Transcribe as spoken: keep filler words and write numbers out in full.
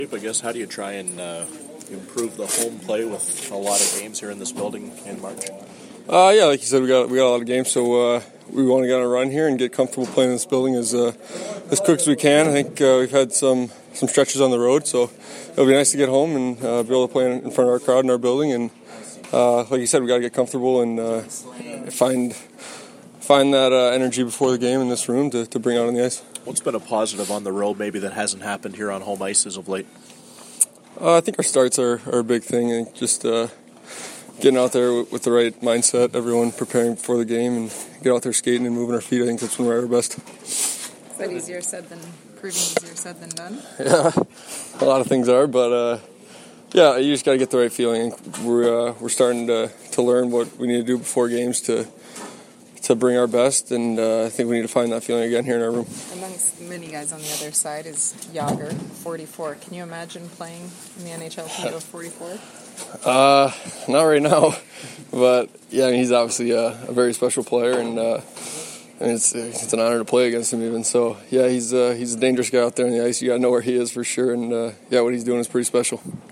I guess, how do you try and uh, improve the home play with a lot of games here in this building in March? Uh, yeah, like you said, we got we got a lot of games, so uh, we want to get on a run here and get comfortable playing in this building as uh, as quick as we can. I think uh, we've had some some stretches on the road, so it'll be nice to get home and uh, be able to play in, in front of our crowd in our building. And uh, like you said, we got to get comfortable and uh, find find that uh, energy before the game in this room to, to bring out on the ice. What's been a positive on the road maybe that hasn't happened here on home ice as of late? Uh, I think our starts are, are a big thing, and just uh, getting out there with, with the right mindset, everyone preparing for the game, and get out there skating and moving our feet. I think that's when we're at our best. Is that easier said than proving easier said than done? Yeah, a lot of things are, but uh, yeah, you just got to get the right feeling. We're uh, we're starting to to learn what we need to do before games to to bring our best, and uh, I think we need to find that feeling again here in our room. Amongst many guys on the other side is Yager, forty-four. Can you imagine playing in the N H L P O forty-four? Uh, not right now, but yeah, I mean, he's obviously a, a very special player, and uh, I mean, it's it's an honor to play against him even. So yeah, he's uh, he's a dangerous guy out there on the ice. You got to know where he is for sure, and uh, yeah, what he's doing is pretty special.